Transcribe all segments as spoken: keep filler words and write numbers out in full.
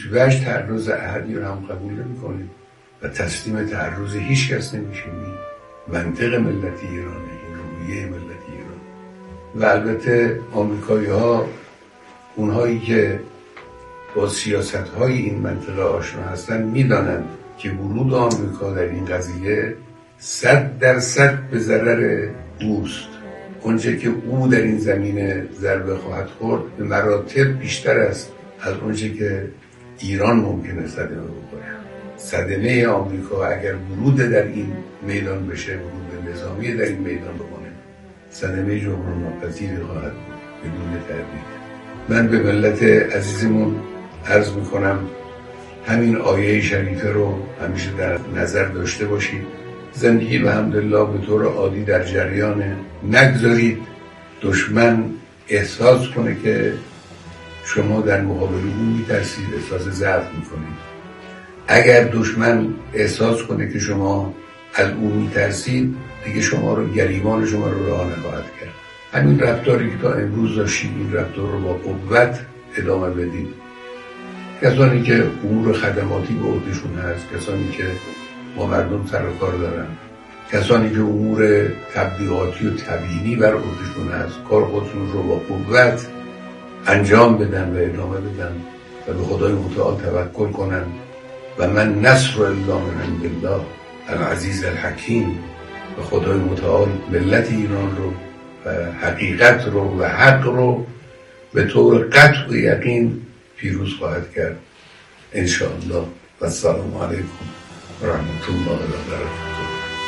هیچ وجه تعرض احدی رو هم قبول نمی کنیم و تسلیم تعرض هیچ کس نمیشیم. منطق ملت ایرانه، این رویه ملت ایران. و البته آمریکایی ها، اونهایی که با سیاست های این منطقه آشنا هستن، میدانند که ورود آمریکا در این قضیه صد درصد به ضرر اوست. اونچه که او در این زمینه ضربه خواهد خورد به مراتب بیشتر است از اونچه که ایران ممکنه صدمه بخوره. صدمه آمریکا اگر ورود در این میدان بشه، ورود نظامی در این میدان بکنه، صدمه جبران ناپذیری خواهد بود بدون تردید. من به ملت عزیزمون عرض میکنم همین آیه شریفه رو همیشه در نظر داشته باشید. زندگی الحمدلله به طور عادی در جریانه. نگذارید دشمن احساس کنه که شما در مقابل اون میترسید، احساس ضعف میکنید. اگر دشمن احساس کنه که شما از اون میترسید، دیگه شما رو، گریبان شما رو رها نخواهد کرد. همین رفتاری که تا امروز داشتید، این رفتار رو با قوت ادامه بدید. کسانی که امور خدماتی به عهدهشون هست، کسانی که با مردم سر و کار دارن، کسانی که امور تبلیغاتی و تبیینی بر عهدهشون هست، کار خودشون رو با قوت انجام بدن و ادامه بدن و به خدای متعال توکل کنن. و من نصر الا من عند الله العزیز الحکیم. و خدای متعال ملت ایران رو و حقیقت رو و حق رو به طور قطع و یقین پیروز خواهد کرد انشاءالله. و السلام علیکم و رحمت الله و برکاته.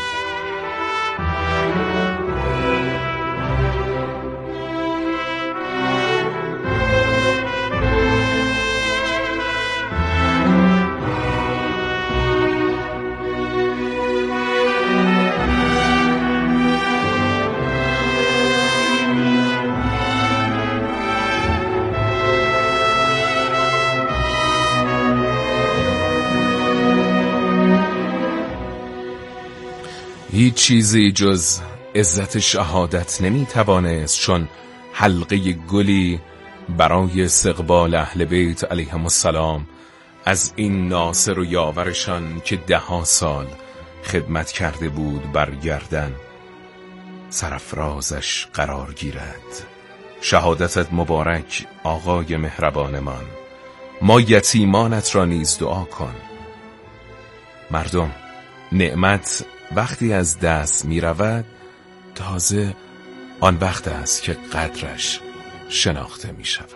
هیچ چیزی جز عزت شهادت نمی توانست چون حلقه گلی برای استقبال اهل بیت علیهم السلام از این ناصر و یاورشان که ده ها سال خدمت کرده بود برگردن سرافرازش قرار گیرد. شهادتت مبارک آقای مهربانمان. ما یتیمانت را نیز دعا کن. مردم، نعمت وقتی از دست می رود تازه آن وقت است که قدرش شناخته می شود.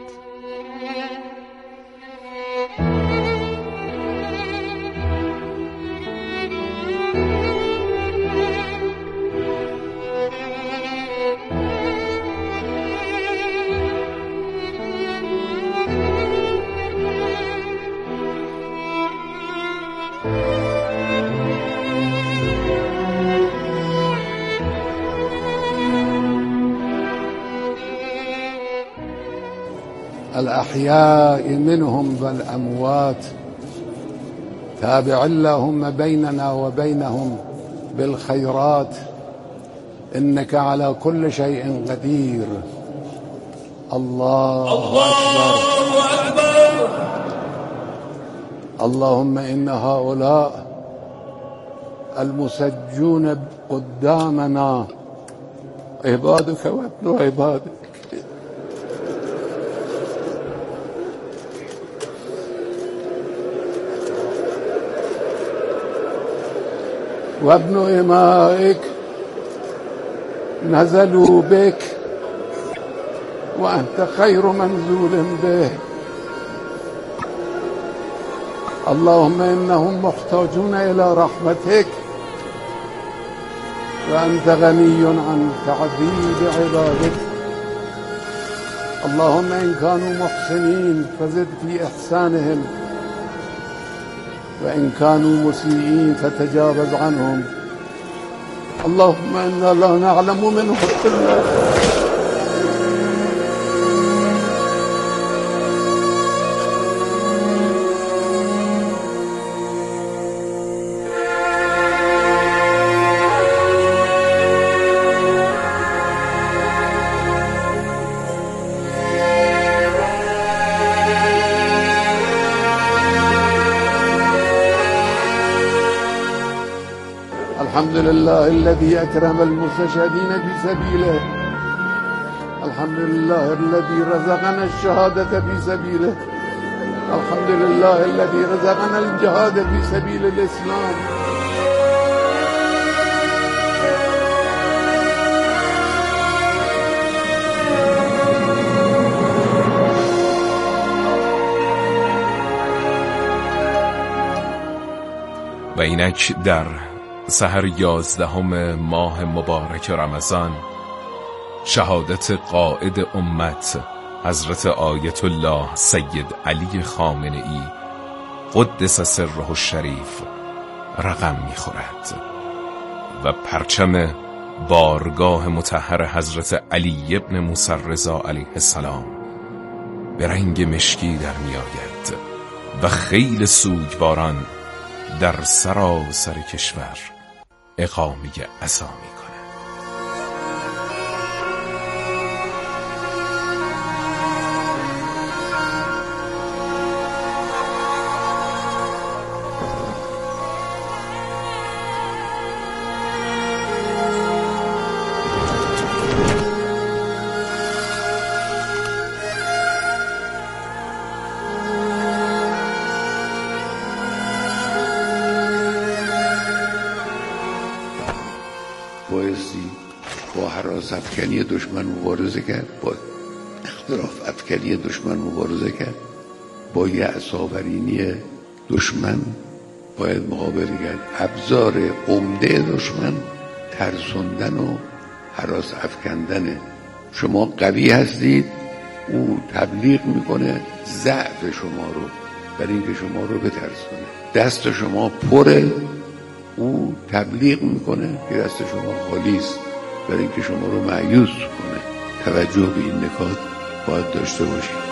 الأحياء منهم والأموات تابع اللهم بيننا وبينهم بالخيرات إنك على كل شيء قدير. الله, الله أكبر. اللهم إن هؤلاء المسجون قدامنا عبادك وابن عبادك وابن إمائك نزلوا بك وأنت خير منزول به. اللهم إنهم محتاجون إلى رحمتك وأنت غني عن تعذيب عبادك. اللهم إن كانوا محسنين فزد في إحسانهم وإن كانوا مسيئين فتجاوز عنهم. اللهم إنا لا نعلم منه إلا الحمد لله الذي أكرم المستشهدين في سبيله. الحمد لله الذي رزقنا الشهادة في سبيله. الحمد لله الذي رزقنا الجهاد في سبيل الإسلام. و اینک در سحر یازدهم ماه مبارک رمضان شهادت قائد امت حضرت آیت الله سید علی خامنه ای قدس سره الشریف رقم می‌خورد و پرچم بارگاه مطهر حضرت علی ابن موسی رضا علیه السلام به رنگ مشکی در می‌آید و خیل سوگواران در سراسر کشور اقامه عزا می‌کند. بایستی با هراس افکنی دشمن مبارزه کرد، با اختراف افکنی دشمن مبارزه کرد، با یأس آورینی دشمن باید مقابله کرد. ابزار عمده دشمن ترسوندن و هراس افکندنه. شما قوی هستید، او تبلیغ میکنه ضعف شما رو برای اینکه شما رو بترسونه. دست شما پره، او تبلیغ میکنه که دست شما خالی است برای اینکه شما رو مایوس کنه. توجه به این نکات باید داشته باشید.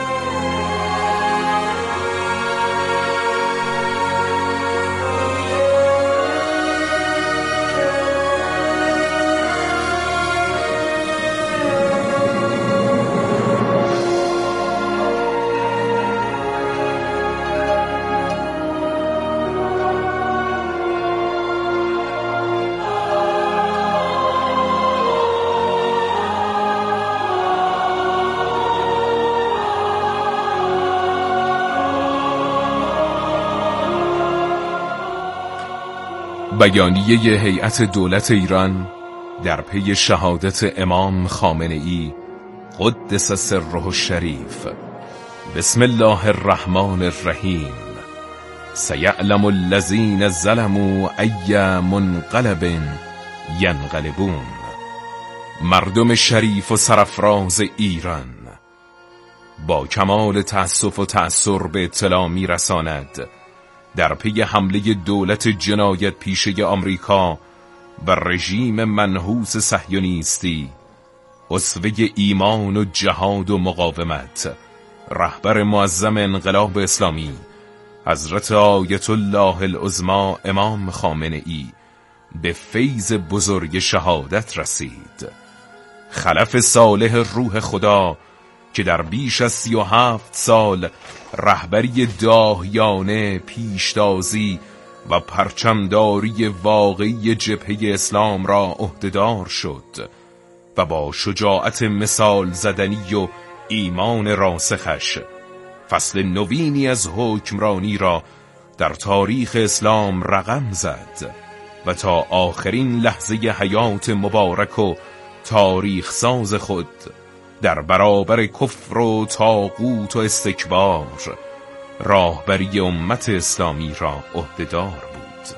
بیانیه هیئت دولت ایران در پی شهادت امام خامنه ای قدس سره الشریف. بسم الله الرحمن الرحیم. سیعلم الذین ظلموا ای منقلب ینقلبون. مردم شریف و سرافراز ایران با کمال تأسف و تأثر به اطلاع می رساند در پی حمله دولت جنایت پیشه آمریکا و رژیم منحوس صهیونیستی، اسوه ایمان و جهاد و مقاومت، رهبر معظم انقلاب اسلامی حضرت آیت الله العظمی امام خامنه ای به فیض بزرگ شهادت رسید. خلف صالح روح خدا که در بیش از سی و هفت سال رهبری داهیانه، پیشتازی و پرچمداری واقعی جبهه اسلام را عهدهدار شد و با شجاعت مثال زدنی و ایمان راسخش فصل نوینی از حکمرانی را در تاریخ اسلام رقم زد و تا آخرین لحظه حیات مبارک و تاریخ ساز خود در برابر کفر و طاغوت و استکبار راهبری امت اسلامی را عهدهدار بود.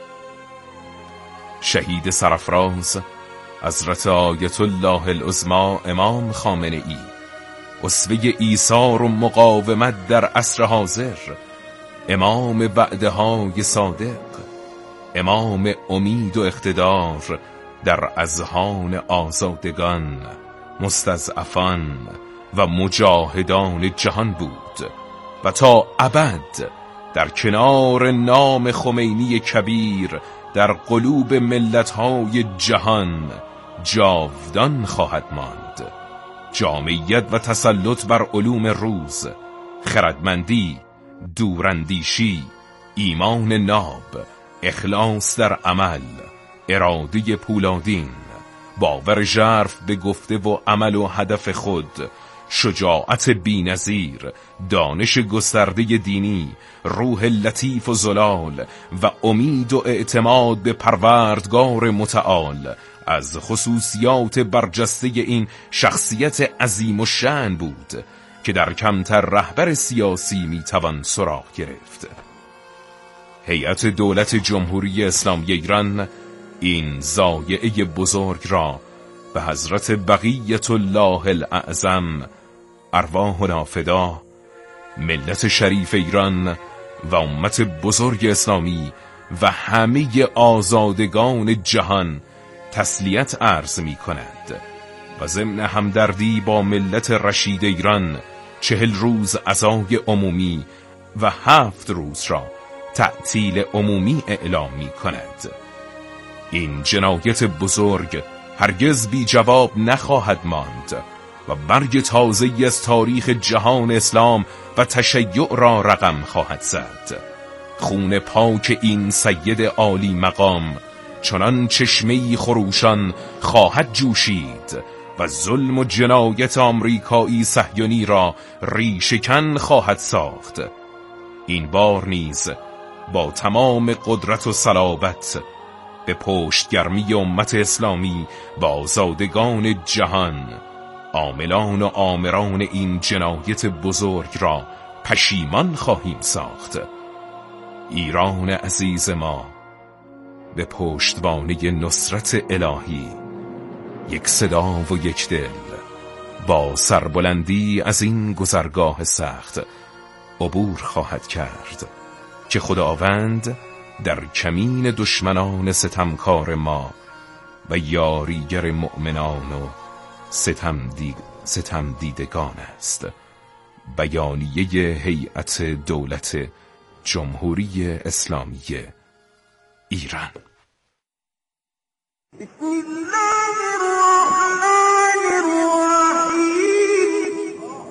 شهید سرافراز حضرت آیت الله العظمی امام خامنه ای، اسوه ایثار و مقاومت در عصر حاضر، امام وعده‌های صادق، امام امید و اقتدار در اذهان آزادگان، مستضعفان و مجاهدان جهان بود و تا ابد در کنار نام خمینی کبیر در قلوب ملت‌های جهان جاودان خواهد ماند. جامعیت و تسلط بر علوم روز، خردمندی، دوراندیشی، ایمان ناب، اخلاص در عمل، اراده پولادین، باور ژرف به گفته و عمل و هدف خود، شجاعت بی‌نظیر، دانش گسترده دینی، روح لطیف و زلال و امید و اعتماد به پروردگار متعال از خصوصیات برجسته این شخصیت عظیم و شأن بود که در کمتر رهبر سیاسی میتوان سراغ گرفت. هیئت دولت جمهوری اسلامی ایران این ضایعه بزرگ را به حضرت بقیت الله الاعظم ارواحنا فدا، ملت شریف ایران و امت بزرگ اسلامی و همه آزادگان جهان تسلیت عرض می کند و ضمن همدردی با ملت رشید ایران چهل روز عزای عمومی و هفت روز را تعطیل عمومی اعلام می کند. این جنایت بزرگ هرگز بی جواب نخواهد ماند و برگ تازه‌ای از تاریخ جهان اسلام و تشیع را رقم خواهد زد. خون پاک این سید عالی مقام چنان چشمه‌ای خروشان خواهد جوشید و ظلم و جنایت آمریکایی صهیونی را ریشه‌کن خواهد ساخت. این بار نیز با تمام قدرت و صلابت به پشتگرمی امت اسلامی با آزادگان جهان، عاملان و آمران این جنایت بزرگ را پشیمان خواهیم ساخت. ایران عزیز ما به پشتوانه نصرت الهی یک صدا و یک دل با سربلندی از این گذرگاه سخت عبور خواهد کرد که خداوند در کمین دشمنان ستمکار ما و یاریگر مؤمنان و ستم, دید ستم دیدگان است. بیانیه هیئت دولت جمهوری اسلامی ایران. بسم الله الرحمن الرحیم.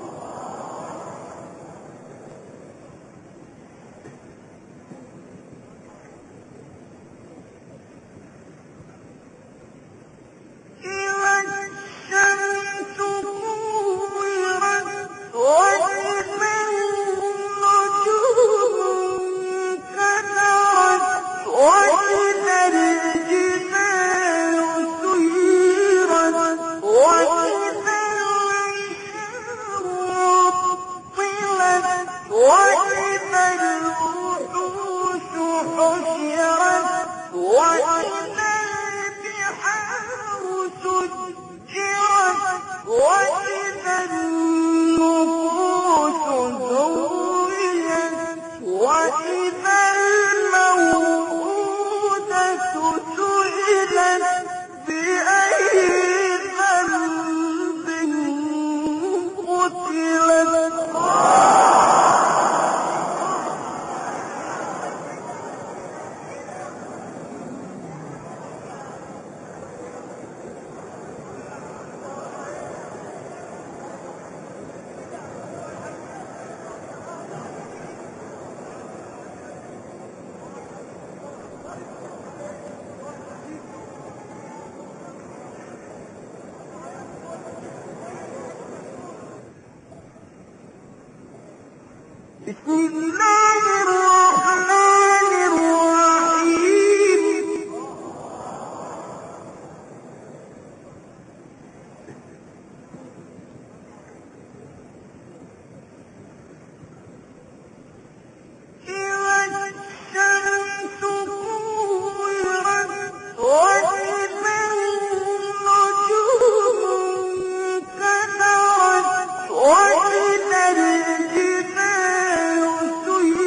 بسم الله الرحمن الرحیم. وَإِذَا الْجِبَالُ سُيِّرَتْ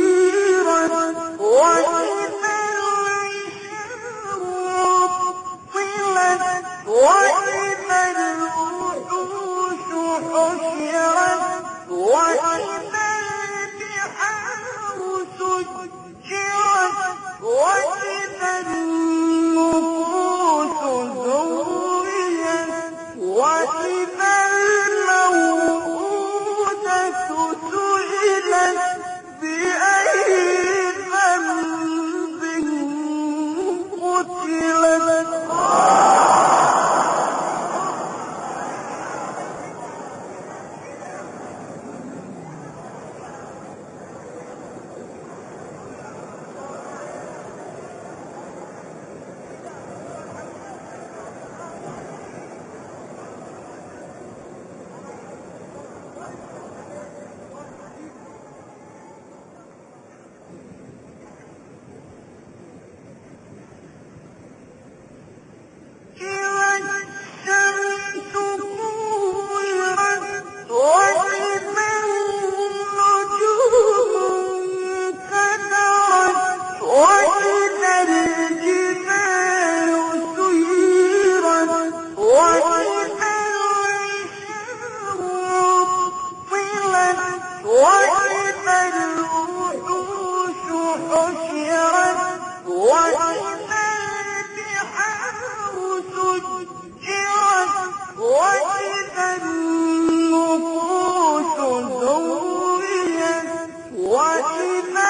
وإذا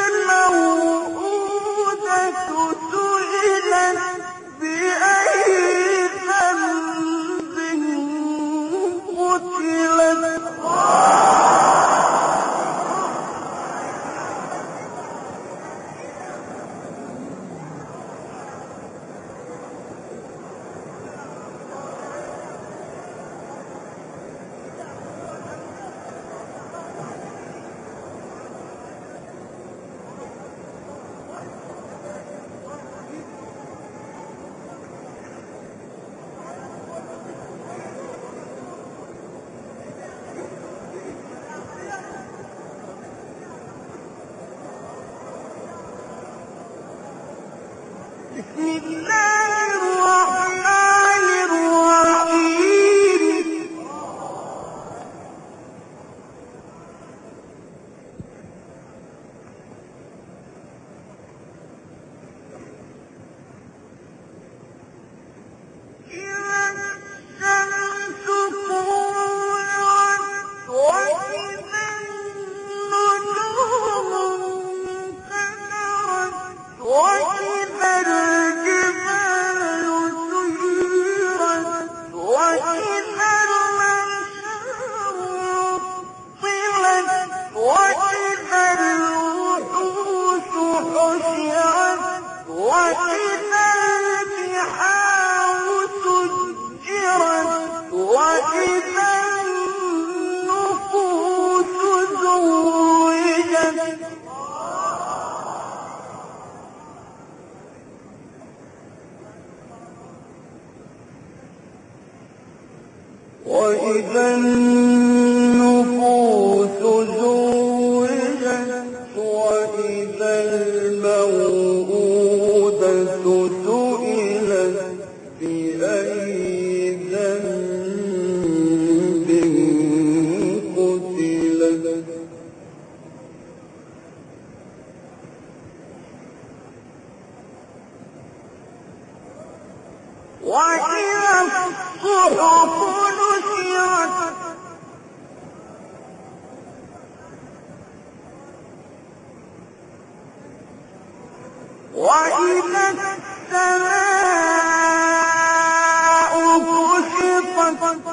الموءودة سئلت بأي ذنب قتلت بسم الله الرحمن الرحيم إذا الشمس كورت وإذا النجوم انكدرت وإذا الجبال سيرت وإذا العشار عطلت وإذا الوحوش حشرت وإذا البحار سجرت وإذا النفوس زوجت وإذا النفوس زوجت وإذا الموءودة سئلت بأي ذنب قتلت وإذا الصحف نشرت وإذا السماء كشطت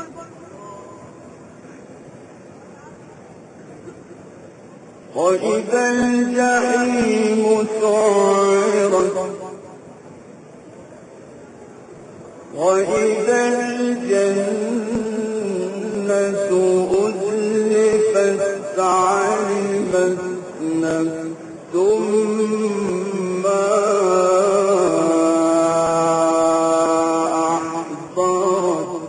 وإذا الجحيم سعرت وإذا الجنة أزلفت علمت نفس ما أحضرت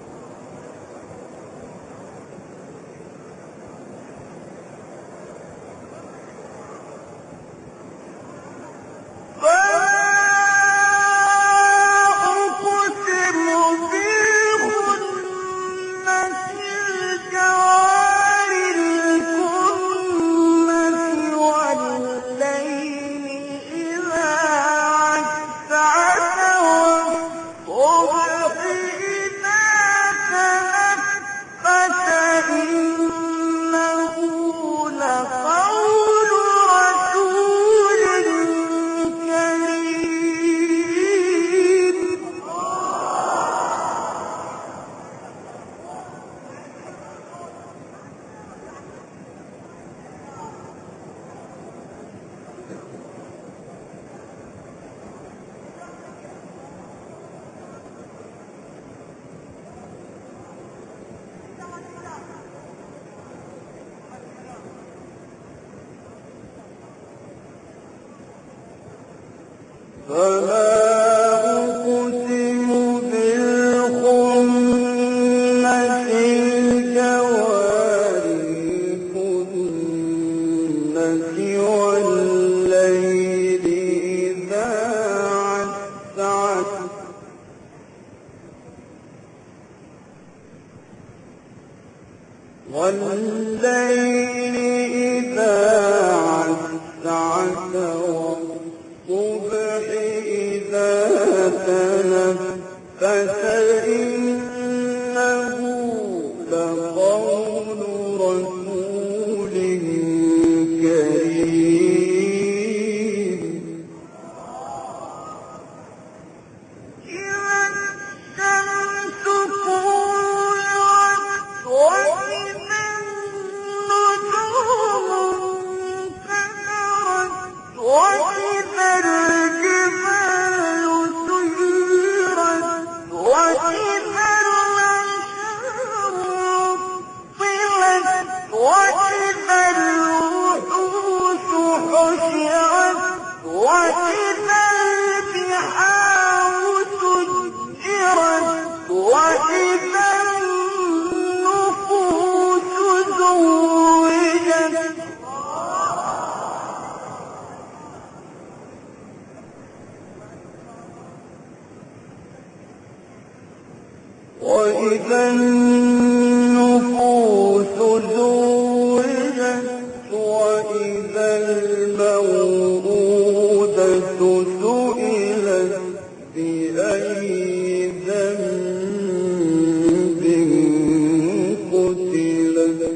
فلا أقسم بالخنس الجوار الكنس والليل إذا عسعس والليل إذا عسعس والصبح إذا تنفس إنه لقول رسول كريم وإذا البحار سجرت وإذا النفوس زوجت وإذا النفوس زوجت وإذا الموءودة سئلت بأي ذنب قتلت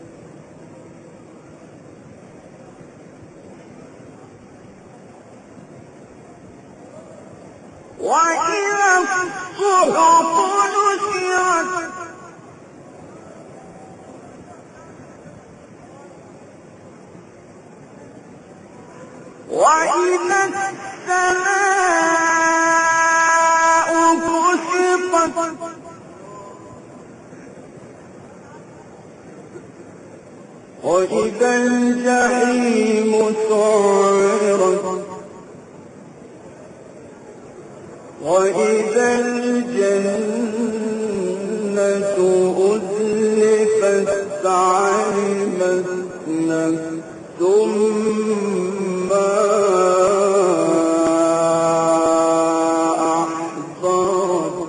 وإذا الصحف نشرت وإذا السماء كشطت وإذا الجحيم سعرت وإذا الجنة أزلفت علمت نفس ما أحضرت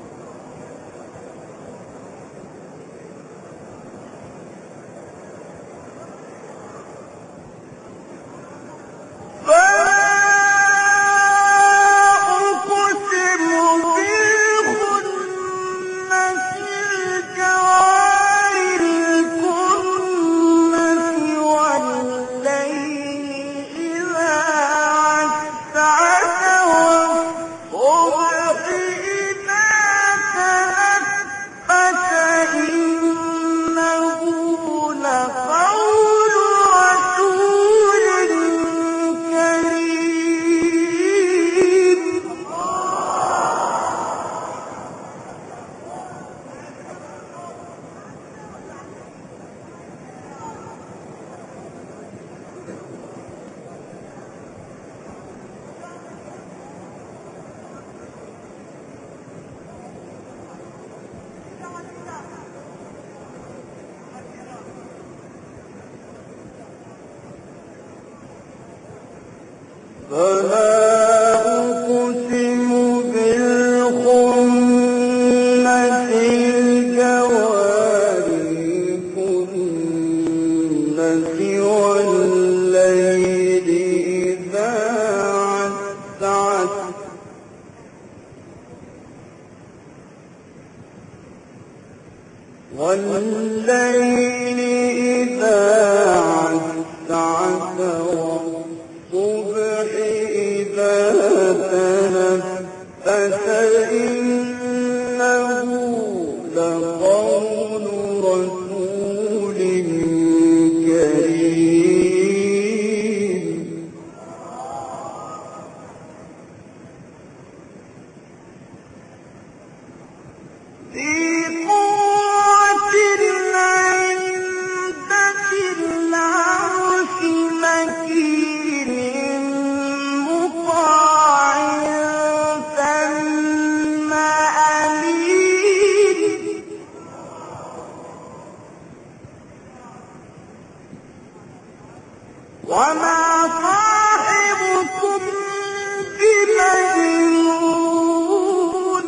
فلا أقسم بالخنس الجوار الكنس والليل إذا عسعس والليل إذا عسعس والصبح إذا تنفس إنه لقول رسول كريم ذي قوة عند ذي العرش مكين مطاع ثم أمين وما صاحبكم بمجنون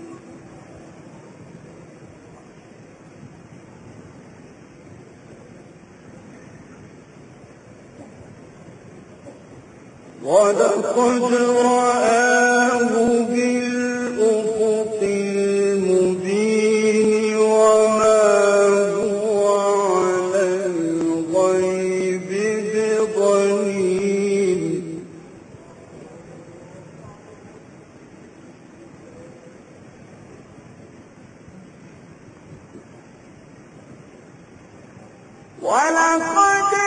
ولقد رآه بالأفق المبين وما هو على الغيب بضنين ولقد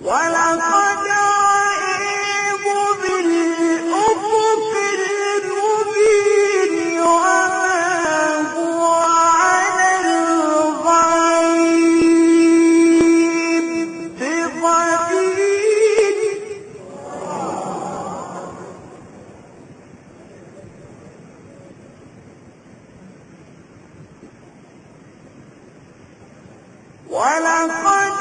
ولقد رآه بالأفق المبين وما هو على الغيب بضنين ولقد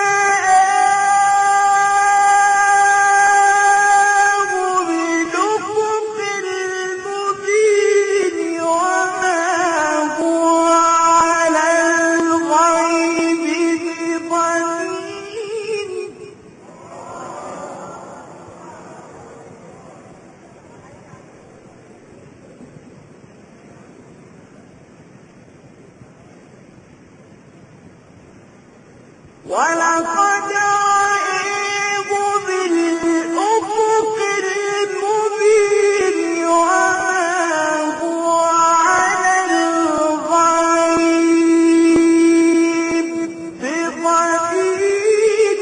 ولقد رآه بالأفق المبين وما هو على الغيب بضنين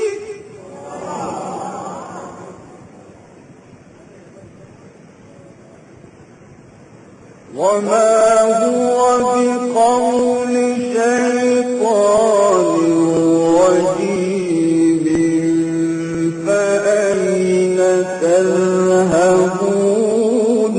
وما هو بقول شيطان رجيم فأين تذهبون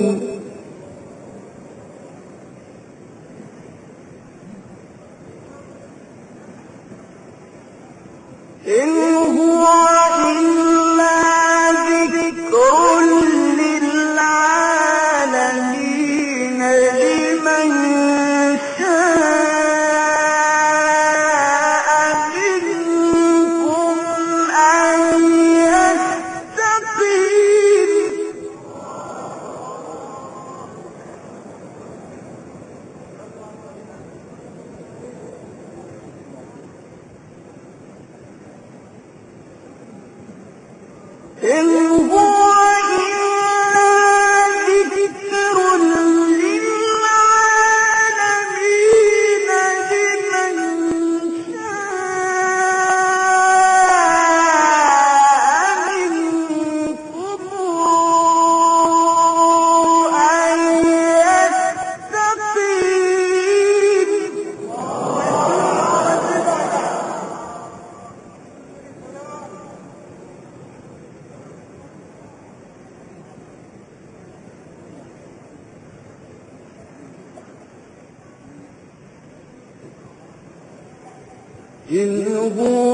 إن هو إلا ذكر للعالمين لمن شاء منكم أن يستقيم إن هو إلا ذكر للعالمين لمن شاء منكم أن يستقيم إن هو